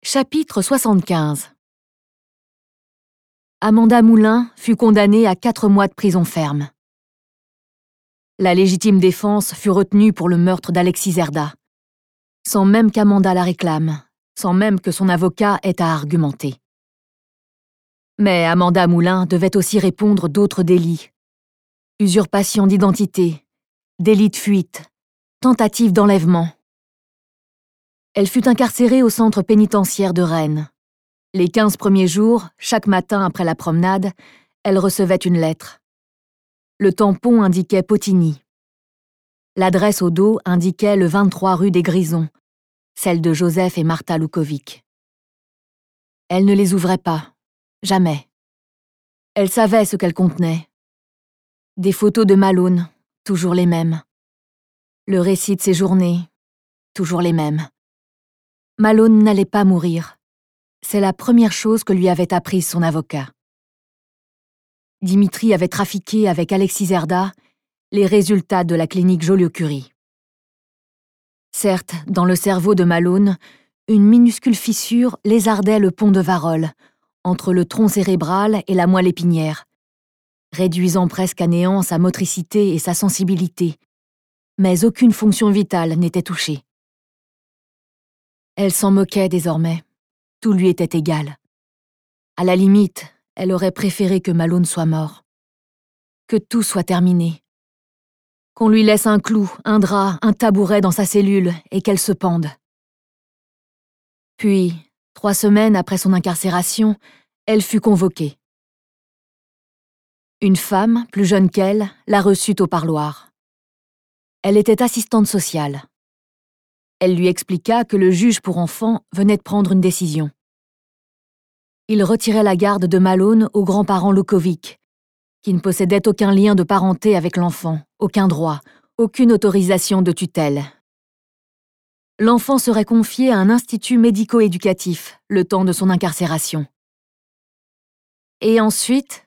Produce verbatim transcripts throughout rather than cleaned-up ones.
Chapitre soixante-quinze. Amanda Moulin fut condamnée à quatre mois de prison ferme. La légitime défense fut retenue pour le meurtre d'Alexis Zerda, sans même qu'Amanda la réclame, sans même que son avocat ait à argumenter. Mais Amanda Moulin devait aussi répondre d'autres délits. Usurpation d'identité, délit de fuite, tentative d'enlèvement. Elle fut incarcérée au centre pénitentiaire de Rennes. Les quinze premiers jours, chaque matin après la promenade, elle recevait une lettre. Le tampon indiquait Potigny. L'adresse au dos indiquait le vingt-trois rue des Grisons, celle de Joseph et Martha Lukovic. Elle ne les ouvrait pas, jamais. Elle savait ce qu'elles contenaient. Des photos de Malone, toujours les mêmes. Le récit de ses journées, toujours les mêmes. Malone n'allait pas mourir. C'est la première chose que lui avait apprise son avocat. Dimitri avait trafiqué avec Alexis Zerda les résultats de la clinique Joliot-Curie. Certes, dans le cerveau de Malone, une minuscule fissure lézardait le pont de Varolles, entre le tronc cérébral et la moelle épinière, réduisant presque à néant sa motricité et sa sensibilité, mais aucune fonction vitale n'était touchée. Elle s'en moquait désormais. Tout lui était égal. À la limite, elle aurait préféré que Malone soit mort. Que tout soit terminé. Qu'on lui laisse un clou, un drap, un tabouret dans sa cellule et qu'elle se pende. Puis, trois semaines après son incarcération, elle fut convoquée. Une femme, plus jeune qu'elle, la reçut au parloir. Elle était assistante sociale. Elle lui expliqua que le juge pour enfants venait de prendre une décision. Il retirait la garde de Malone aux grands-parents Lukovic, qui ne possédaient aucun lien de parenté avec l'enfant, aucun droit, aucune autorisation de tutelle. L'enfant serait confié à un institut médico-éducatif le temps de son incarcération. Et ensuite,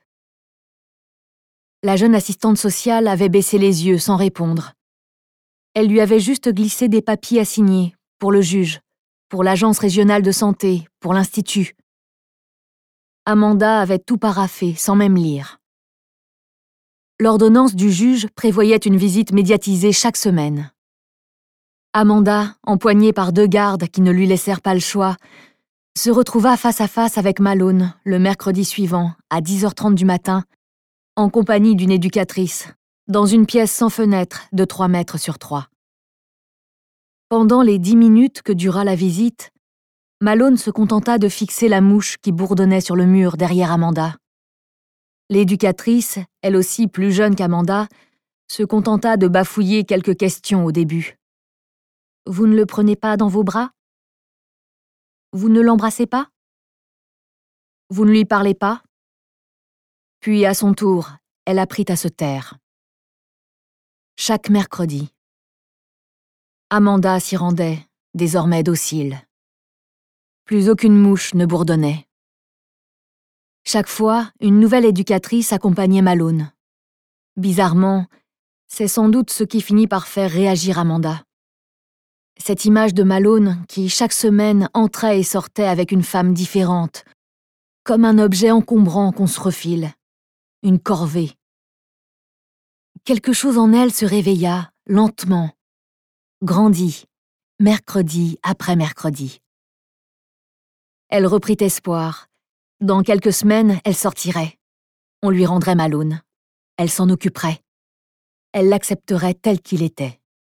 la jeune assistante sociale avait baissé les yeux sans répondre. Elle lui avait juste glissé des papiers à signer, pour le juge, pour l'agence régionale de santé, pour l'institut. Amanda avait tout paraphé, sans même lire. L'ordonnance du juge prévoyait une visite médiatisée chaque semaine. Amanda, empoignée par deux gardes qui ne lui laissèrent pas le choix, se retrouva face à face avec Malone le mercredi suivant, à dix heures trente du matin, en compagnie d'une éducatrice, dans une pièce sans fenêtre de trois mètres sur trois. Pendant les dix minutes que dura la visite, Malone se contenta de fixer la mouche qui bourdonnait sur le mur derrière Amanda. L'éducatrice, elle aussi plus jeune qu'Amanda, se contenta de bafouiller quelques questions au début. « Vous ne le prenez pas dans vos bras ? Vous ne l'embrassez pas ? Vous ne lui parlez pas ?» Puis, à son tour, elle apprit à se taire. Chaque mercredi. Amanda s'y rendait, désormais docile. Plus aucune mouche ne bourdonnait. Chaque fois, une nouvelle éducatrice accompagnait Malone. Bizarrement, c'est sans doute ce qui finit par faire réagir Amanda. Cette image de Malone qui, chaque semaine, entrait et sortait avec une femme différente, comme un objet encombrant qu'on se refile, une corvée. Quelque chose en elle se réveilla, lentement, grandit, mercredi après mercredi. Elle reprit espoir. Dans quelques semaines, elle sortirait. On lui rendrait Malone. Elle s'en occuperait. Elle l'accepterait tel qu'il était.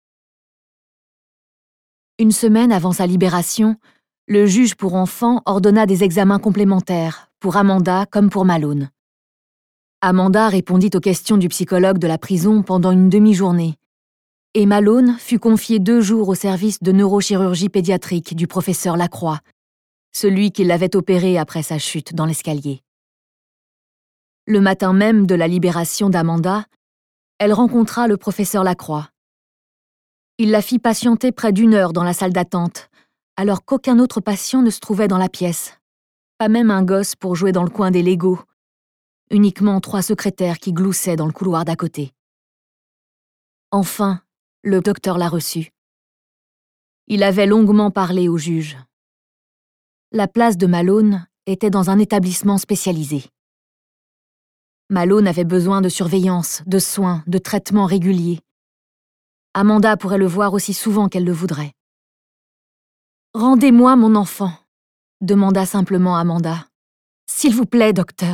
Une semaine avant sa libération, le juge pour enfants ordonna des examens complémentaires, pour Amanda comme pour Malone. Amanda répondit aux questions du psychologue de la prison pendant une demi-journée, et Malone fut confié deux jours au service de neurochirurgie pédiatrique du professeur Lacroix, celui qui l'avait opéré après sa chute dans l'escalier. Le matin même de la libération d'Amanda, elle rencontra le professeur Lacroix. Il la fit patienter près d'une heure dans la salle d'attente, alors qu'aucun autre patient ne se trouvait dans la pièce. Pas même un gosse pour jouer dans le coin des Legos. Uniquement trois secrétaires qui gloussaient dans le couloir d'à côté. Enfin, le docteur la reçut. Il avait longuement parlé au juge. La place de Malone était dans un établissement spécialisé. Malone avait besoin de surveillance, de soins, de traitements réguliers. Amanda pourrait le voir aussi souvent qu'elle le voudrait. « Rendez-moi mon enfant », demanda simplement Amanda. « S'il vous plaît, docteur. »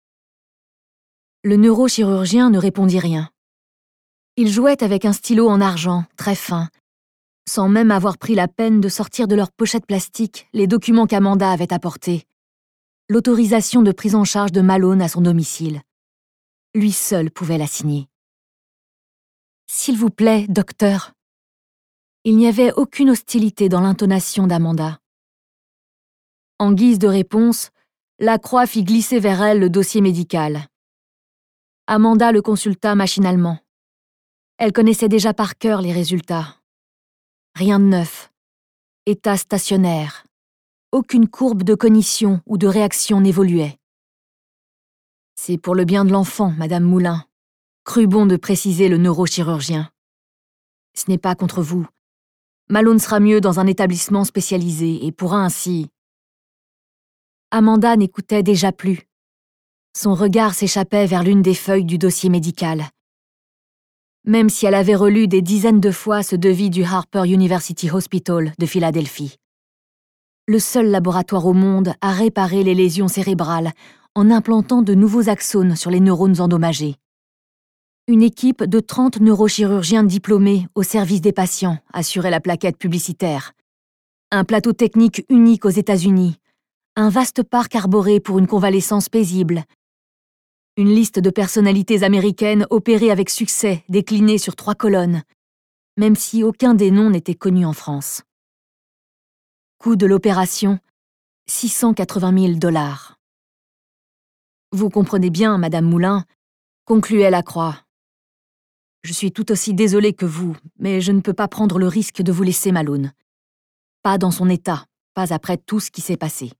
Le neurochirurgien ne répondit rien. Il jouait avec un stylo en argent, très fin, sans même avoir pris la peine de sortir de leur pochette plastique les documents qu'Amanda avait apportés. L'autorisation de prise en charge de Malone à son domicile. Lui seul pouvait la signer. « S'il vous plaît, docteur. » Il n'y avait aucune hostilité dans l'intonation d'Amanda. En guise de réponse, Lacroix fit glisser vers elle le dossier médical. Amanda le consulta machinalement. Elle connaissait déjà par cœur les résultats. Rien de neuf. État stationnaire. Aucune courbe de cognition ou de réaction n'évoluait. « C'est pour le bien de l'enfant, Madame Moulin », crut bon de préciser le neurochirurgien. « Ce n'est pas contre vous. Malone sera mieux dans un établissement spécialisé et pourra ainsi... » Amanda n'écoutait déjà plus. Son regard s'échappait vers l'une des feuilles du dossier médical. Même si elle avait relu des dizaines de fois ce devis du Harper University Hospital de Philadelphie. Le seul laboratoire au monde à réparer les lésions cérébrales en implantant de nouveaux axones sur les neurones endommagés. Une équipe de trente neurochirurgiens diplômés au service des patients assurait la plaquette publicitaire. Un plateau technique unique aux États-Unis. Un vaste parc arboré pour une convalescence paisible. Une liste de personnalités américaines opérées avec succès, déclinée sur trois colonnes, même si aucun des noms n'était connu en France. Coût de l'opération, six cent quatre-vingt mille dollars. Vous comprenez bien, Madame Moulin, concluait Lacroix. Je suis tout aussi désolée que vous, mais je ne peux pas prendre le risque de vous laisser Malone. Pas dans son état, pas après tout ce qui s'est passé.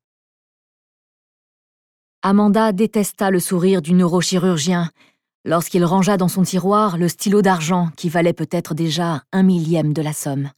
Amanda détesta le sourire du neurochirurgien lorsqu'il rangea dans son tiroir le stylo d'argent qui valait peut-être déjà un millième de la somme.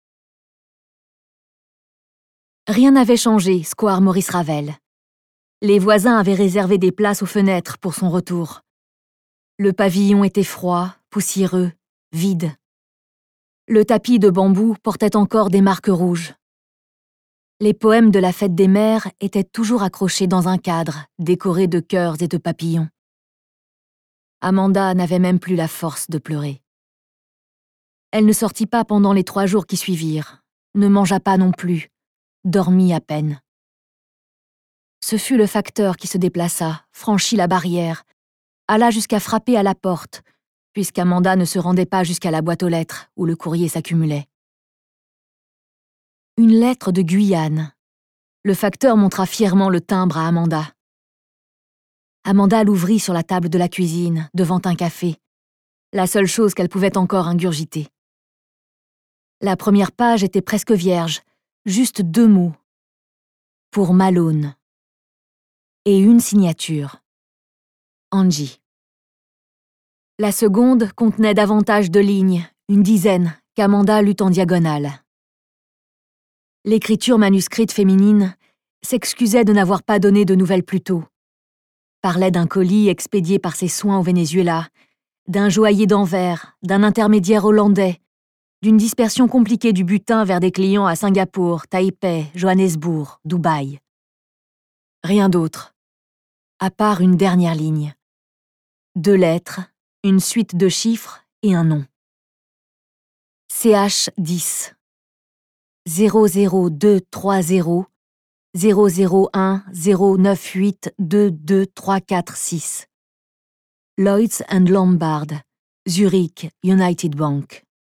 Rien n'avait changé, square Maurice Ravel. Les voisins avaient réservé des places aux fenêtres pour son retour. Le pavillon était froid, poussiéreux, vide. Le tapis de bambou portait encore des marques rouges. Les poèmes de la fête des mères étaient toujours accrochés dans un cadre, décoré de cœurs et de papillons. Amanda n'avait même plus la force de pleurer. Elle ne sortit pas pendant les trois jours qui suivirent, ne mangea pas non plus, dormit à peine. Ce fut le facteur qui se déplaça, franchit la barrière, alla jusqu'à frapper à la porte, puisqu'Amanda ne se rendait pas jusqu'à la boîte aux lettres où le courrier s'accumulait. Une lettre de Guyane. Le facteur montra fièrement le timbre à Amanda. Amanda l'ouvrit sur la table de la cuisine, devant un café, la seule chose qu'elle pouvait encore ingurgiter. La première page était presque vierge, juste deux mots. Pour Malone. Et une signature. Angie. La seconde contenait davantage de lignes, une dizaine, qu'Amanda lut en diagonale. L'écriture manuscrite féminine s'excusait de n'avoir pas donné de nouvelles plus tôt. Parlait d'un colis expédié par ses soins au Venezuela, d'un joaillier d'Anvers, d'un intermédiaire hollandais, d'une dispersion compliquée du butin vers des clients à Singapour, Taipei, Johannesburg, Dubaï. Rien d'autre, à part une dernière ligne. Deux lettres, une suite de chiffres et un nom. C H dix. zéro zéro deux trois zéro zéro zéro un zéro neuf huit deux deux trois quatre six. Lloyds and Lombard, Zurich, United Bank.